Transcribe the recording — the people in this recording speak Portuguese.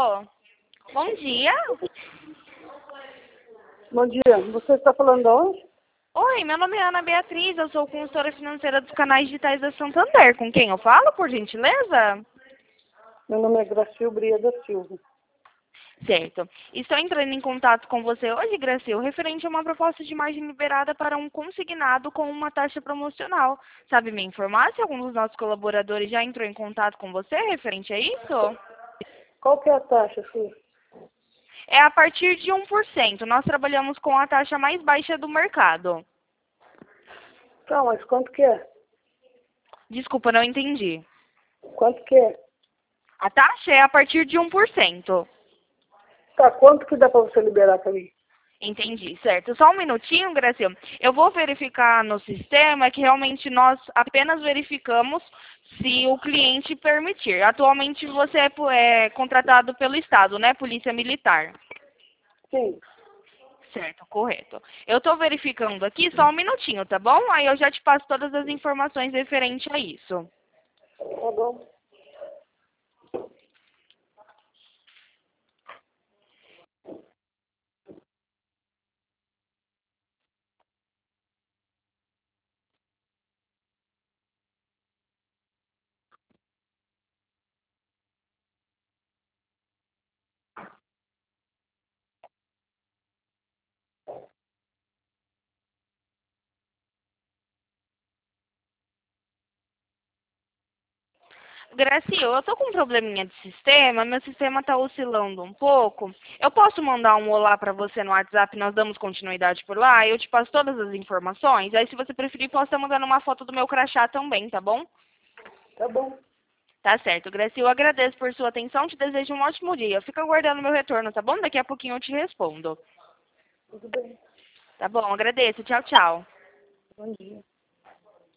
Bom dia. Bom dia. Você está falando de onde? Oi, meu nome é Ana Beatriz, eu sou consultora financeira dos canais digitais da Santander. Com quem eu falo, por gentileza? Meu nome é Gracil Bria da Silva. Certo. Estou entrando em contato com você hoje, Gracil, referente a uma proposta de margem liberada para um consignado com uma taxa promocional. Sabe me informar se algum dos nossos colaboradores já entrou em contato com você referente a isso? Qual que é a taxa, filho? É a partir de 1%. Nós trabalhamos com a taxa mais baixa do mercado. Tá, mas quanto que é? Desculpa, não entendi. Quanto que é? A taxa é a partir de 1%. Tá, quanto que dá para você liberar para mim? Entendi, certo. Só um minutinho, Graciela. Eu vou verificar no sistema que realmente nós apenas verificamos se o cliente permitir. Atualmente você é contratado pelo Estado, né? Polícia Militar. Sim. Certo, correto. Eu estou verificando aqui, só um minutinho, tá bom? Aí eu já te passo todas as informações referentes a isso. Tá bom. Graciela, eu tô com um probleminha de sistema, meu sistema tá oscilando um pouco. Eu posso mandar um olá para você no WhatsApp, nós damos continuidade por lá, eu te passo todas as informações. Aí, se você preferir, posso estar mandando uma foto do meu crachá também, tá bom? Tá bom. Tá certo, Graciela, eu agradeço por sua atenção, te desejo um ótimo dia. Fica aguardando meu retorno, tá bom? Daqui a pouquinho eu te respondo. Tudo bem. Tá bom, agradeço. Tchau, tchau. Bom dia.